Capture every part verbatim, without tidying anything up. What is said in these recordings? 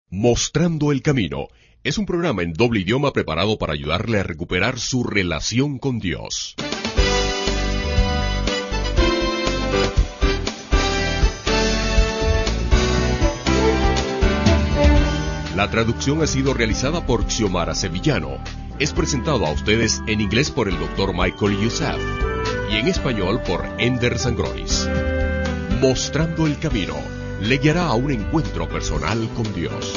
Mostrando el Camino es un programa en doble idioma preparado para ayudarle a recuperar su relación con Dios. La traducción ha sido realizada por Xiomara Sevillano. Es presentado a ustedes en inglés por el doctor Michael Youssef y en español por Ender Sangronis. Mostrando el Camino le guiará a un encuentro personal con Dios.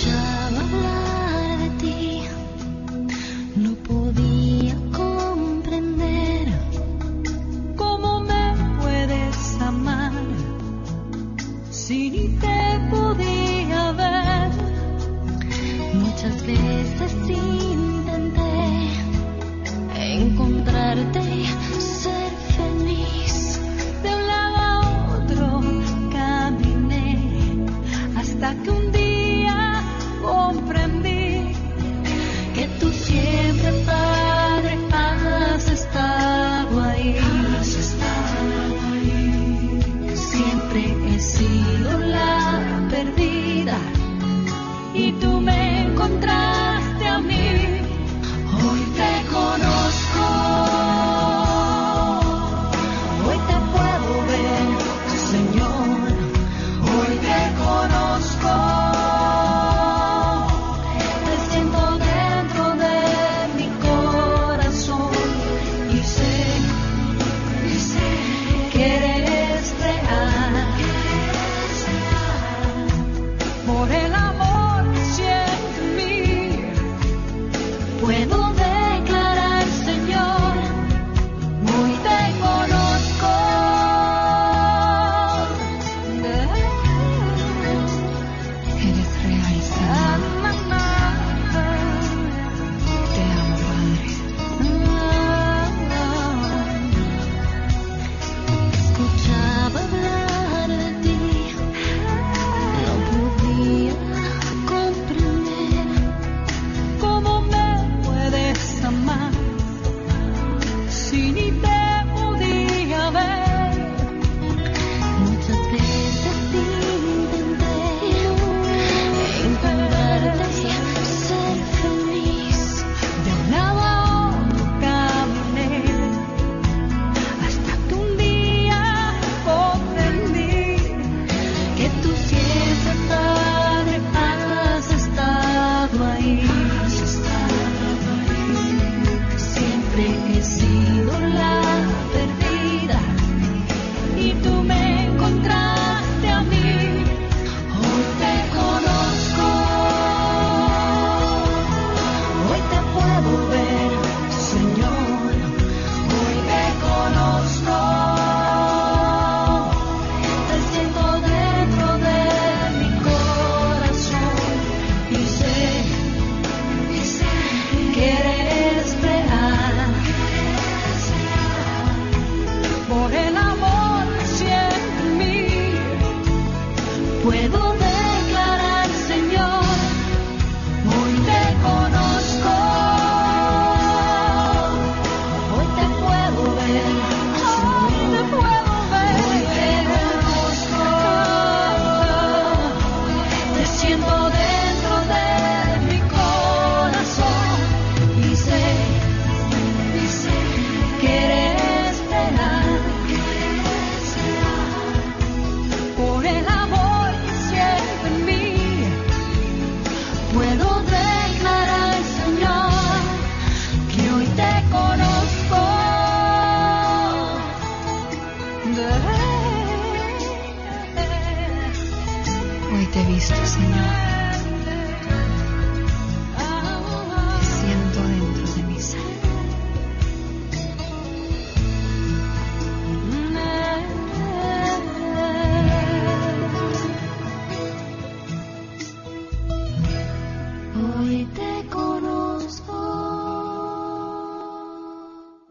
Escuchaba hablar de ti, no podía comprender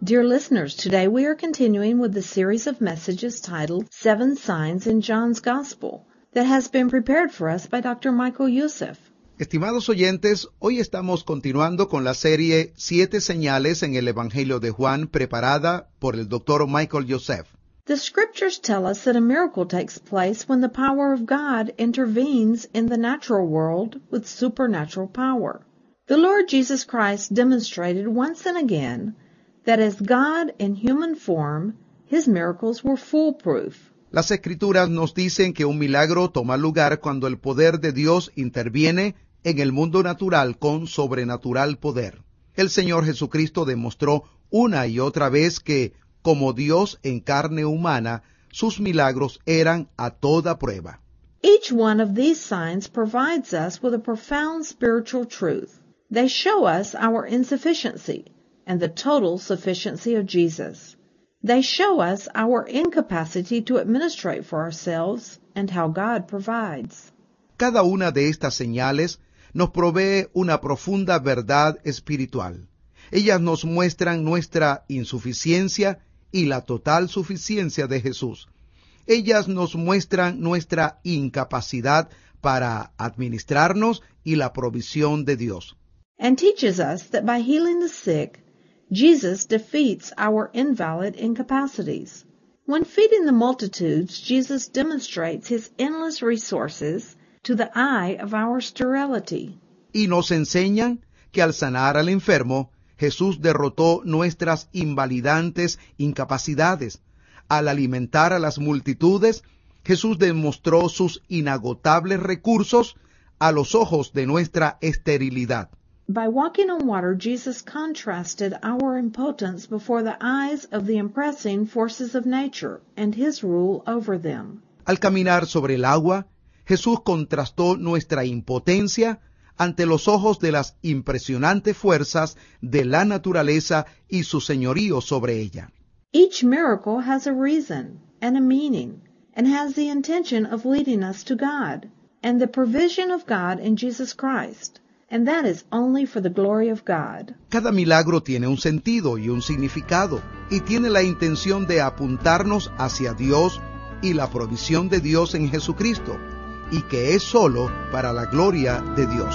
Dear listeners, today we are continuing with the series of messages titled Seven Signs in John's Gospel that has been prepared for us by Doctor Michael Youssef. Estimados oyentes, hoy estamos continuando con la serie Siete Señales en el Evangelio de Juan, preparada por el doctor Michael Youssef. The scriptures tell us that a miracle takes place when the power of God intervenes in the natural world with supernatural power. The Lord Jesus Christ demonstrated once and again that as God in human form, his miracles were foolproof. Las Escrituras nos dicen que un milagro toma lugar cuando el poder de Dios interviene en el mundo natural con sobrenatural poder. El Señor Jesucristo demostró una y otra vez que, como Dios en carne humana, sus milagros eran a toda prueba. Each one of these signs provides us with a profound spiritual truth. They show us our insufficiency and the total sufficiency of Jesus. They show us our incapacity to administrate for ourselves and how God provides. Cada una de estas señales nos provee una profunda verdad espiritual. Ellas nos muestran nuestra insuficiencia y la total suficiencia de Jesús. Ellas nos muestran nuestra incapacidad para administrarnos y la provisión de Dios. And teaches us that by healing the sick, Jesus defeats our invalid incapacities. When feeding the multitudes, Jesus demonstrates his endless resources to the eye of our sterility. Y nos enseñan que al sanar al enfermo, Jesús derrotó nuestras invalidantes incapacidades. Al alimentar a las multitudes, Jesús demostró sus inagotables recursos a los ojos de nuestra esterilidad. By walking on water, Jesus contrasted our impotence before the eyes of the impressing forces of nature and his rule over them. Al caminar sobre el agua, Jesús contrastó nuestra impotencia ante los ojos de las impresionantes fuerzas de la naturaleza y su señorío sobre ella. Each miracle has a reason and a meaning and has the intention of leading us to God and the provision of God in Jesus Christ. And that is only for the glory of God. Cada milagro tiene un sentido y un significado, y tiene la intención de apuntarnos hacia Dios y la provisión de Dios en Jesucristo, y que es solo para la gloria de Dios.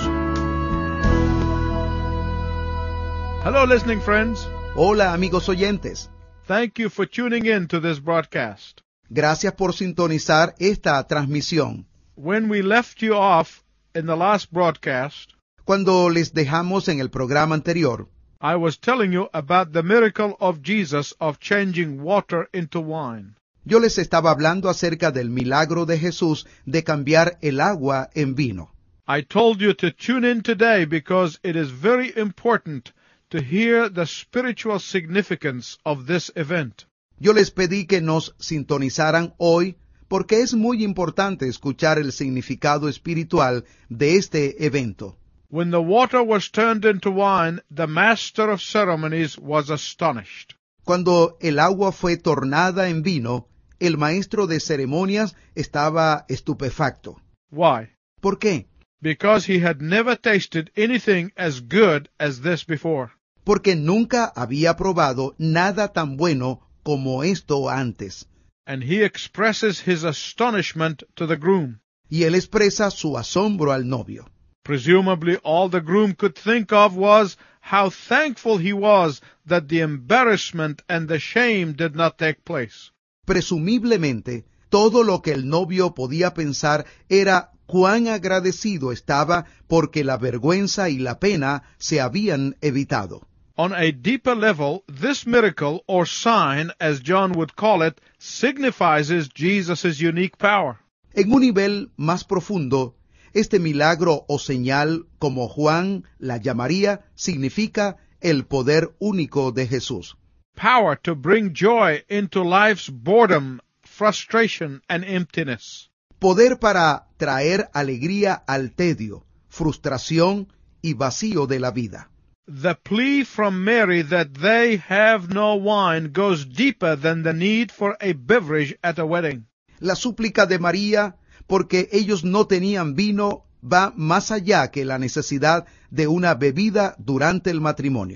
Hello, listening friends. Hola, amigos oyentes. Thank you for tuning in to this broadcast. Gracias por sintonizar esta transmisión. When we left you off in the last broadcast, Cuando les dejamos en el programa anterior, I was telling you about the miracle of Jesus of changing water into wine. yo les estaba hablando acerca del milagro de Jesús de cambiar el agua en vino. I told you to tune in today because it is very important to hear the spiritual significance of this event. Yo les pedí que nos sintonizaran hoy porque es muy importante escuchar el significado espiritual de este evento. When the water was turned into wine, the master of ceremonies was astonished. Cuando el agua fue tornada en vino, el maestro de ceremonias estaba estupefacto. Why? ¿Por qué? Because he had never tasted anything as good as this before. Porque nunca había probado nada tan bueno como esto antes. And he expresses his astonishment to the groom. Y él expresa su asombro al novio. Presumably all the groom could think of was how thankful he was that the embarrassment and the shame did not take place. Presumiblemente, todo lo que el novio podía pensar era cuán agradecido estaba porque la vergüenza y la pena se habían evitado. On a deeper level, this miracle, or sign, as John would call it, signifies Jesus' unique power. En un nivel más profundo, este milagro o señal, como Juan la llamaría, significa el poder único de Jesús. Power to bring joy into life's boredom, frustration, and emptiness. Poder para traer alegría al tedio, frustración y vacío de la vida. The plea from Mary that they have no wine goes deeper than the need for a beverage at a wedding. La súplica de María, porque ellos no tenían vino, va más allá que la necesidad de una bebida durante el matrimonio.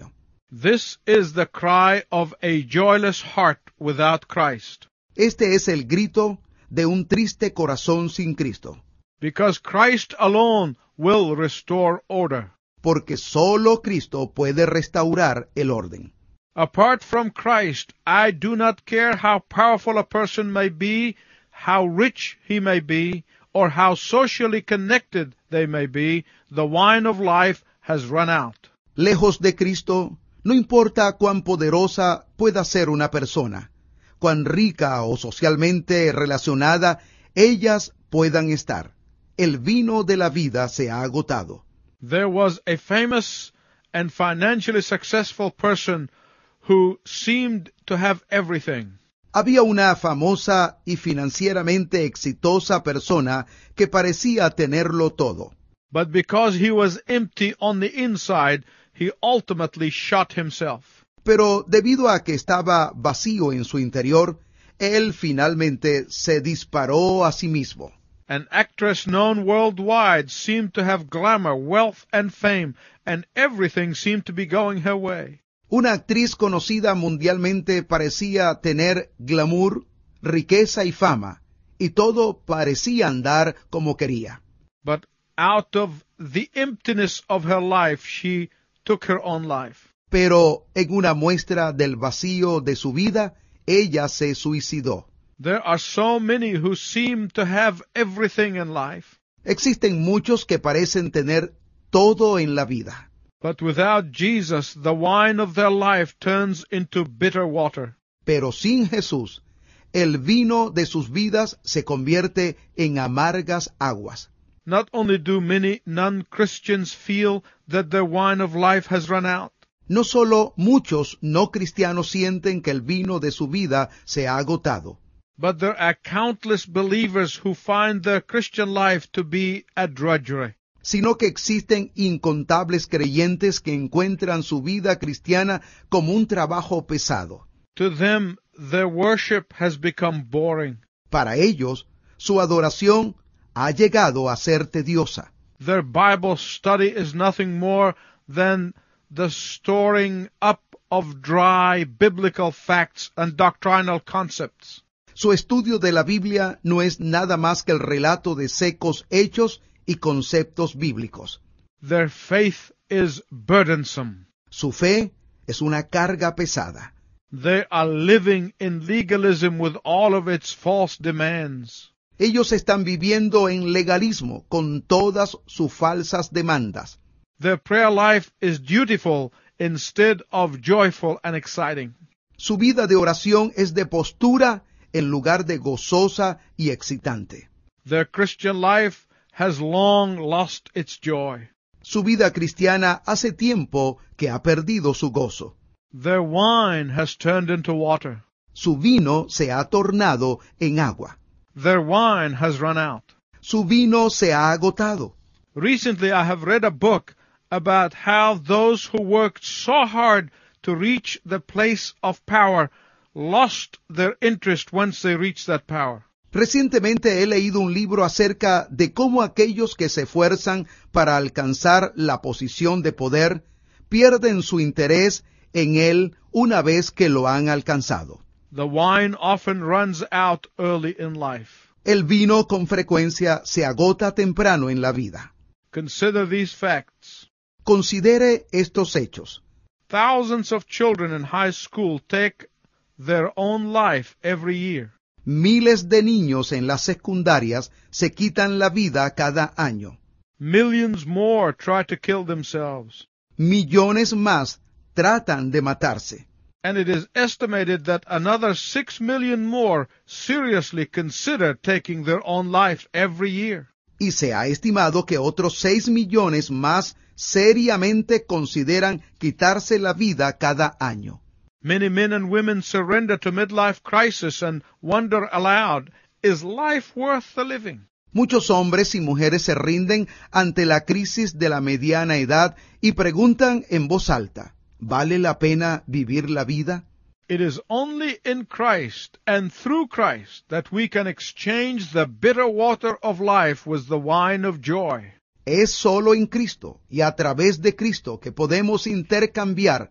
This is the cry of a joyless heart without Christ, Este es el grito de un triste corazón sin Cristo, because Christ alone will restore order. porque solo Cristo puede restaurar el orden. Apart from Christ, I do not care how powerful a person may be, how rich he may be, or how socially connected they may be, the wine of life has run out. Lejos de Cristo, no importa cuán poderosa pueda ser una persona, cuán rica o socialmente relacionada ellas puedan estar. El vino de la vida se ha agotado. There was a famous and financially successful person who seemed to have everything. Había una famosa y financieramente exitosa persona que parecía tenerlo todo. But because he was empty on the inside, he ultimately shot himself. Pero debido a que estaba vacío en su interior, él finalmente se disparó a sí mismo. An actress known worldwide seemed to have glamour, wealth, and fame, and everything seemed to be going her way. Una actriz conocida mundialmente parecía tener glamour, riqueza y fama, y todo parecía andar como quería. But out of the emptiness of her life, she took her own life. Pero en una muestra del vacío de su vida, ella se suicidó. There are so many who seem to have everything in life, Existen muchos que parecen tener todo en la vida, but without Jesus, the wine of their life turns into bitter water. pero sin Jesús, el vino de sus vidas se convierte en amargas aguas. Not only do many non-Christians feel that their wine of life has run out, No solo muchos no cristianos sienten que el vino de su vida se ha agotado, but there are countless believers who find their Christian life to be a drudgery. sino que existen incontables creyentes que encuentran su vida cristiana como un trabajo pesado. To them, their worship has become boring. Para ellos, su adoración ha llegado a ser tediosa. Their Bible study is nothing more than the storing up of dry biblical facts and doctrinal concepts. Su estudio de la Biblia no es nada más que el relato de secos hechos y conceptos bíblicos. Their faith is burdensome. Su fe es una carga pesada. They are living in legalism with all of its false demands. Ellos están viviendo en legalismo con todas sus falsas demandas. Their prayer life is dutiful instead of joyful and exciting. Su vida de oración es de postura en lugar de gozosa y excitante. Their Christian life has long lost its joy. Su vida cristiana hace tiempo que ha perdido su gozo. Their wine has turned into water. Su vino se ha tornado en agua. Their wine has run out. Su vino se ha agotado. Recently I have read a book about how those who worked so hard to reach the place of power lost their interest once they reached that power. Recientemente he leído un libro acerca de cómo aquellos que se esfuerzan para alcanzar la posición de poder pierden su interés en él una vez que lo han alcanzado. The wine often runs out early in life. El vino con frecuencia se agota temprano en la vida. Consider these facts. Considere estos hechos. Thousands of children in high school take their own life every year. Miles de niños en las secundarias se quitan la vida cada año. Millions more try to kill themselves. Millones más tratan de matarse. And it is estimated that another six million more seriously consider taking their own life every year. Y se ha estimado que otros seis millones más seriamente consideran quitarse la vida cada año. Many men and women surrender to midlife crisis and wonder aloud, is life worth the living? Muchos hombres y mujeres se rinden ante la crisis de la mediana edad y preguntan en voz alta, ¿vale la pena vivir la vida? It is only in Christ and through Christ that we can exchange the bitter water of life with the wine of joy. Es solo en Cristo y a través de Cristo que podemos intercambiar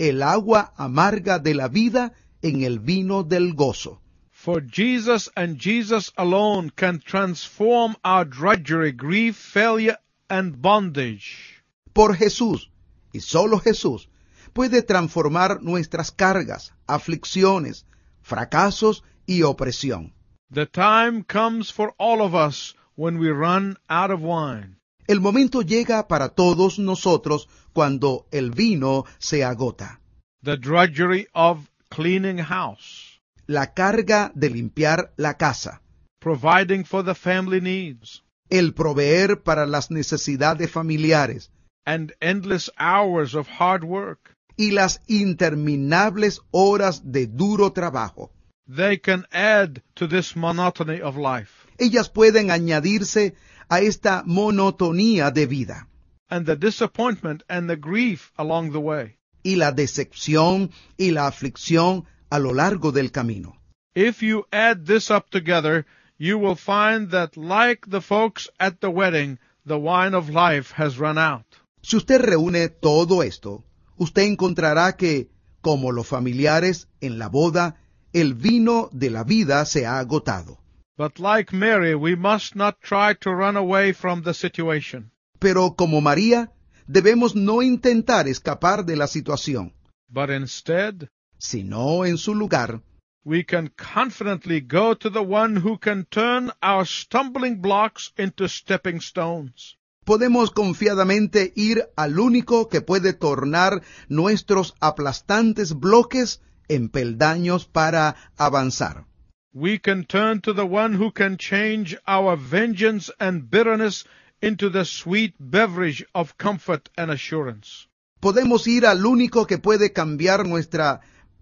el agua amarga de la vida en el vino del gozo. For Jesus and Jesus alone can transform our drudgery, grief, failure, and bondage. Por Jesús, y solo Jesús, puede transformar nuestras cargas, aflicciones, fracasos y opresión. The time comes for all of us when we run out of wine. El momento llega para todos nosotros cuando el vino se agota. The drudgery of cleaning house, La carga de limpiar la casa, providing for the family needs, el proveer para las necesidades familiares and endless hours of hard work. y las interminables horas de duro trabajo. They can add to this monotony of life. Ellas pueden añadirse a esta monotonía de vida And the disappointment and the grief along the way. y la decepción y la aflicción a lo largo del camino. If you add this up together, you will find that like the folks at the wedding, the wine of life has run out. Si usted reúne todo esto, usted encontrará que, como los familiares en la boda, el vino de la vida se ha agotado. But like Mary, we must not try to run away from the situation. Pero como María, debemos no intentar escapar de la situación, But instead, sino en su lugar, we can confidently go to the one who can turn our stumbling blocks into stepping stones. podemos confiadamente ir al único que puede tornar nuestros aplastantes bloques en peldaños para avanzar. We can turn to the one who can change our vengeance and bitterness into the sweet beverage of comfort and assurance. Podemos ir al único que puede cambiar nuestra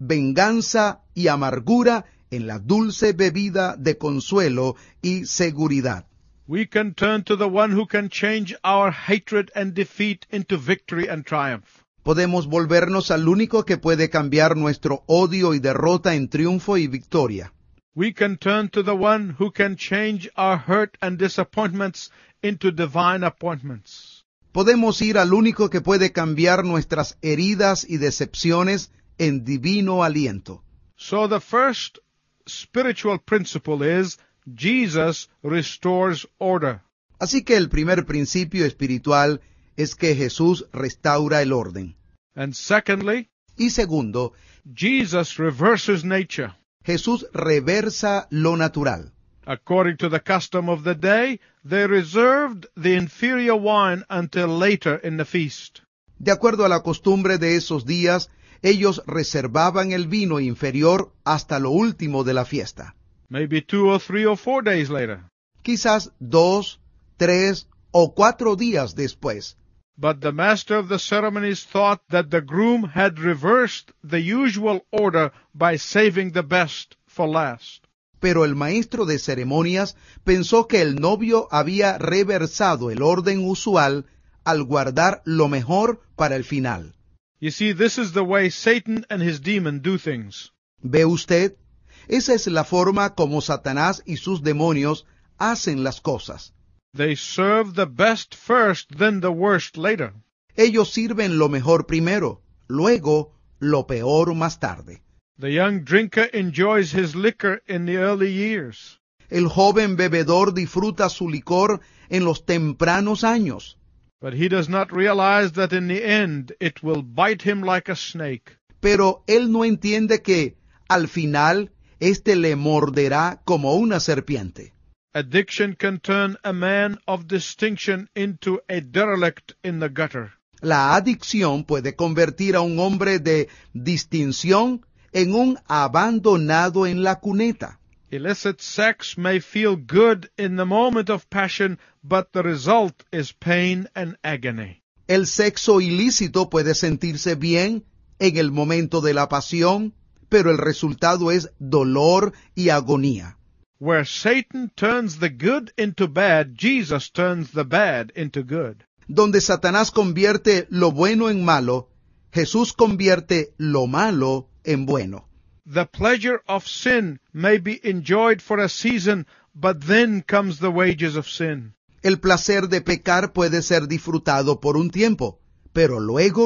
venganza y amargura en la dulce bebida de consuelo y seguridad. We can turn to the one who can change our hatred and defeat into victory and triumph. Podemos volvernos al único que puede cambiar nuestro odio y derrota en triunfo y victoria. We can turn to the one who can change our hurt and disappointments into divine appointments. Podemos ir al único que puede cambiar nuestras heridas y decepciones en divino aliento. So the first spiritual principle is Jesus restores order. Así que el primer principio espiritual es que Jesús restaura el orden. And secondly, Y segundo, Jesus reverses nature. Jesús reversa lo natural. According to the custom of the day, they reserved the inferior wine until later in the feast. De acuerdo a la costumbre de esos días, ellos reservaban el vino inferior hasta lo último de la fiesta. Maybe two or three or four days later. Quizás dos, tres o cuatro días después. But the master of the ceremonies thought that the groom had reversed the usual order by saving the best for last. Pero el maestro de ceremonias pensó que el novio había reversado el orden usual al guardar lo mejor para el final. You see, this is the way Satan and his demon do things. ¿Ve usted? Esa es la forma como Satanás y sus demonios hacen las cosas. They serve the best first, then the worst later. Ellos sirven lo mejor primero, luego lo peor más tarde. The young drinker enjoys his liquor in the early years. El joven bebedor disfruta su licor en los tempranos años, But he does not realize that in the end it will bite him like a snake. pero él no entiende que, al final, éste le morderá como una serpiente. Addiction can turn a man of distinction into a derelict in the gutter. La adicción puede convertir a un hombre de distinción en un abandonado en la cuneta. Illicit sex may feel good in the moment of passion, but the result is pain and agony. El sexo ilícito puede sentirse bien en el momento de la pasión, pero el resultado es dolor y agonía. Where Satan turns the good into bad, Jesus turns the bad into good. Donde Satanás convierte lo bueno en malo, Jesús convierte lo malo en bueno. The pleasure of sin may be enjoyed for a season, but then comes the wages of sin. El placer de pecar puede ser disfrutado por un tiempo, pero luego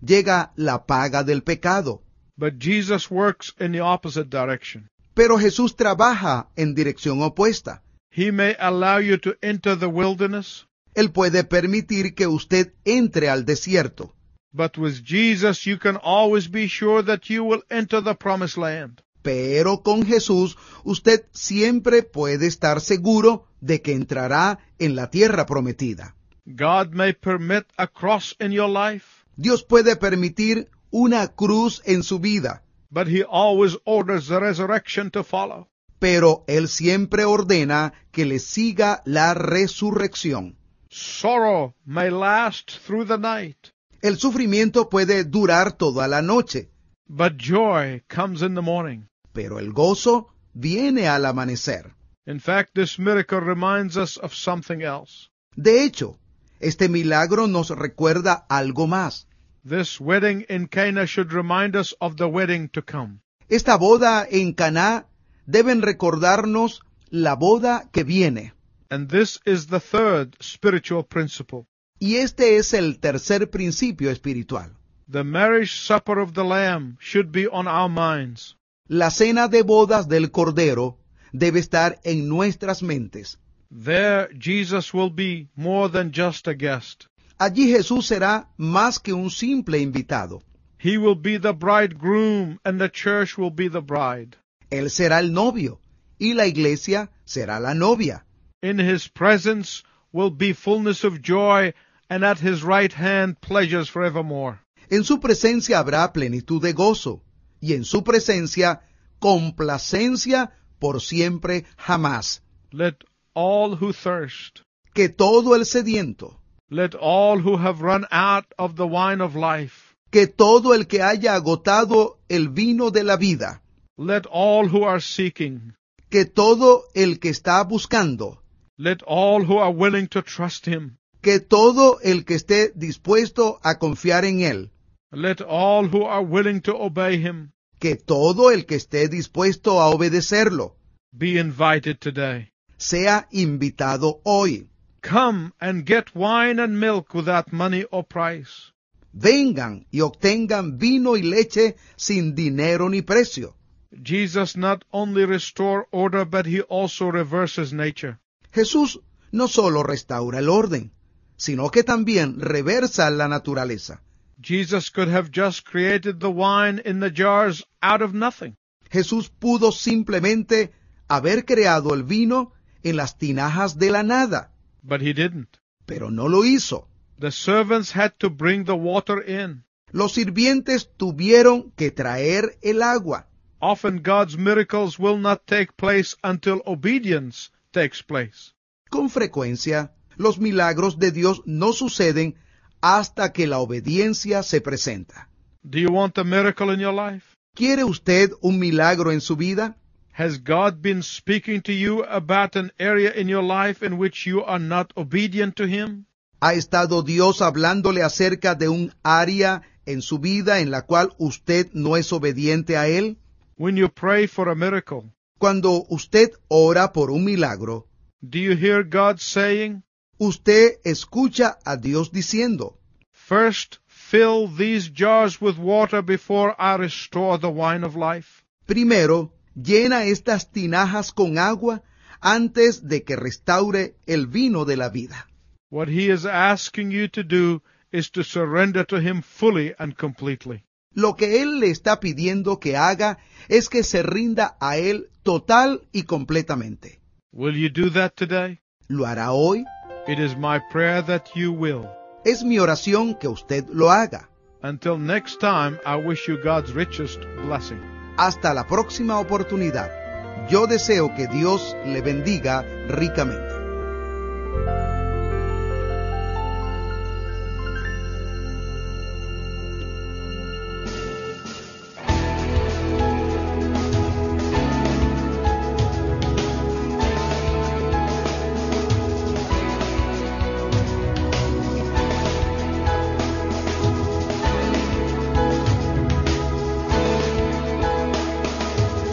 llega la paga del pecado. But Jesus works in the opposite direction. Pero Jesús trabaja en dirección opuesta. He may allow you to enter the wilderness, Él puede permitir que usted entre al desierto. but with Jesus you can always be sure that you will enter the promised land. Pero con Jesús usted siempre puede estar seguro de que entrará en la tierra prometida. God may permit a cross in your life, Dios puede permitir una cruz en su vida, but He always orders the resurrection to follow. pero Él siempre ordena que le siga la resurrección. Sorrow may last through the night, El sufrimiento puede durar toda la noche, but joy comes in the morning. pero el gozo viene al amanecer. In fact, this miracle reminds us of something else. De hecho, este milagro nos recuerda algo más. This wedding in Cana should remind us of the wedding to come. Esta boda en Caná deben recordarnos la boda que viene. And this is the third spiritual principle. Y este es el tercer principio espiritual. The marriage supper of the Lamb should be on our minds. La cena de bodas del Cordero debe estar en nuestras mentes. There, Jesus will be more than just a guest. Allí Jesús será más que un simple invitado. He will be the bridegroom, and the church will be the bride. Él será el novio y la iglesia será la novia. In His presence will be fullness of joy, and at His right hand pleasures forevermore. En su presencia habrá plenitud de gozo y en su presencia complacencia por siempre jamás. Let all who thirst, Que todo el sediento, let all who have run out of the wine of life, que todo el que haya agotado el vino de la vida, let all who are seeking, que todo el que está buscando, let all who are willing to trust Him, que todo el que esté dispuesto a confiar en Él, let all who are willing to obey Him, que todo el que esté dispuesto a obedecerlo, be invited today. sea invitado hoy. Come and get wine and milk without money or price. Vengan y obtengan vino y leche sin dinero ni precio. Jesus not only restore order, but He also reverses nature. Jesús no solo restaura el orden, sino que también reversa la naturaleza. Jesus could have just created the wine in the jars out of nothing. Jesús pudo simplemente haber creado el vino en las tinajas de la nada, But He didn't. pero no lo hizo. The servants had to bring the water in. Los sirvientes tuvieron que traer el agua. Often God's miracles will not take place until obedience takes place. Con frecuencia, los milagros de Dios no suceden hasta que la obediencia se presenta. Do you want a miracle in your life? ¿Quiere usted un milagro en su vida? Has God been speaking to you about an area in your life in which you are not obedient to Him? ¿Ha estado Dios hablándole acerca de un área en su vida en la cual usted no es obediente a Él? When you pray for a miracle, Cuando usted ora por un milagro, do you hear God saying, usted escucha a Dios diciendo, "First fill these jars with water before I restore the wine of life"? primero, llena estas tinajas con agua antes de que restaure el vino de la vida. What He is asking you to do is to surrender to Him fully and completely. Lo que Él le está pidiendo que haga es que se rinda a Él total y completamente. Will you do that today? ¿Lo hará hoy? It is my prayer that you will. Es mi oración que usted lo haga. Until next time, I wish you God's richest blessing. Hasta la próxima oportunidad. Yo deseo que Dios le bendiga ricamente.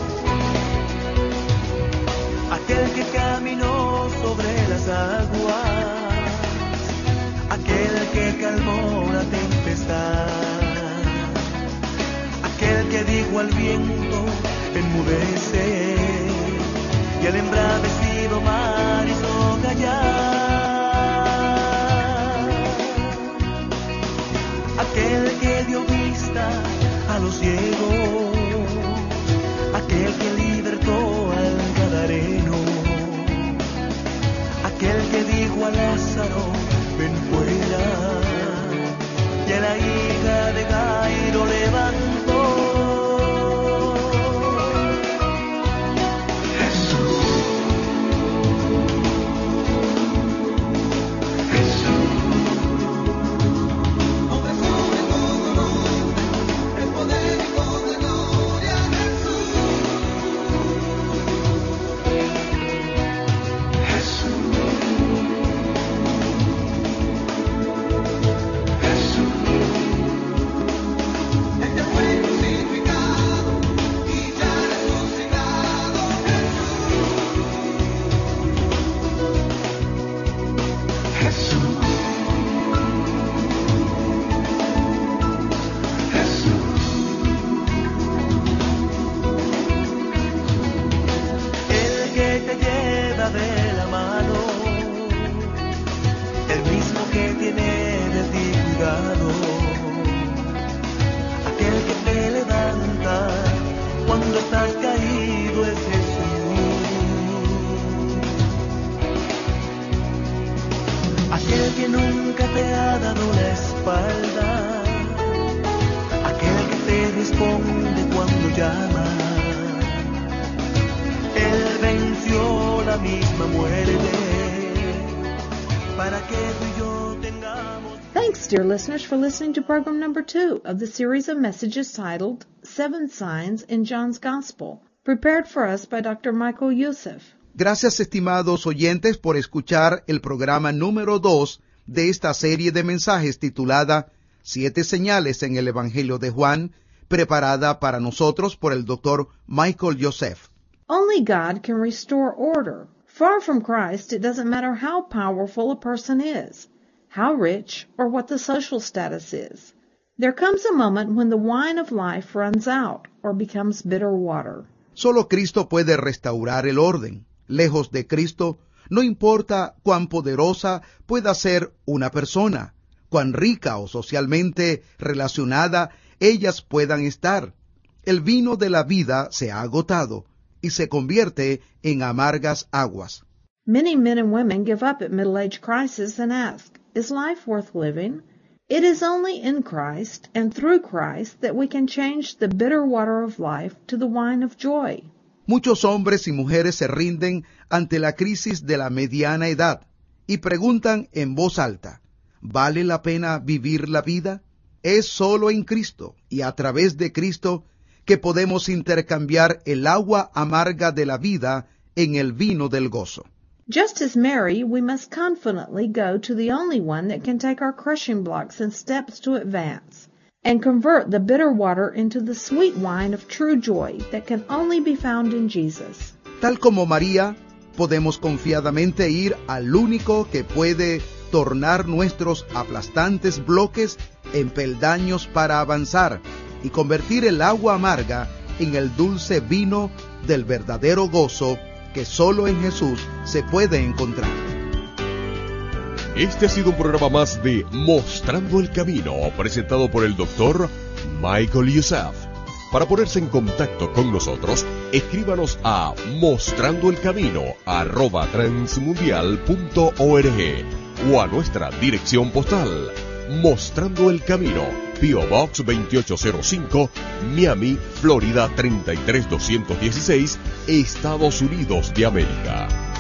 Aquel que caminó sobre las aguas le dijo al viento, enmudece, y el embravecido mar hizo callar. Aquel que dio vista a los ciegos, aquel que libertó al gadareno, aquel que dijo a Lázaro, ven fuera, y a la hija de Jairo levantó. De la mano, el mismo que tiene de ti cuidado, aquel que te levanta cuando estás caído es Jesús, aquel que nunca te ha dado la espalda, aquel que te responde cuando llamas. Él venció la misma muerte para que tú y yo tengamos. Thanks, dear listeners, for listening to program number two of the series of messages titled Seven Signs in John's Gospel, prepared for us by Doctor Michael Youssef. Gracias, estimados oyentes, por escuchar el programa número dos de esta serie de mensajes titulada Siete Señales en el Evangelio de Juan, preparada para nosotros por el doctor Michael Youssef. Only God can restore order. Far from Christ, it doesn't matter how powerful a person is, how rich, or what the social status is. There comes a moment when the wine of life runs out or becomes bitter water. Solo Cristo puede restaurar el orden. Lejos de Cristo, no importa cuán poderosa pueda ser una persona, cuán rica o socialmente relacionada ellas puedan estar. El vino de la vida se ha agotado y se convierte en amargas aguas. Many men and women give up at middle-age crisis and ask, is life worth living? It is only in Christ and through Christ that we can change the bitter water of life to the wine of joy. Muchos hombres y mujeres se rinden ante la crisis de la mediana edad y preguntan en voz alta, ¿vale la pena vivir la vida? Es solo en Cristo y a través de Cristo que podemos intercambiar el agua amarga de la vida en el vino del gozo. Just as Mary, we must confidently go to the only one that can take our crushing blocks and steps to advance, and convert the bitter water into the sweet wine of true joy that can only be found in Jesus. Tal como María, podemos confiadamente ir al único que puede tornar nuestros aplastantes bloques en peldaños para avanzar, y convertir el agua amarga en el dulce vino del verdadero gozo que solo en Jesús se puede encontrar. Este ha sido un programa más de Mostrando el Camino, presentado por el doctor Michael Youssef. Para ponerse en contacto con nosotros, escríbanos a mostrandoelcamino arroba transmundial punto org o a nuestra dirección postal, Mostrando el Camino, P O Box veintiocho cero cinco, Miami, Florida treinta y tres doscientos dieciséis, Estados Unidos de América.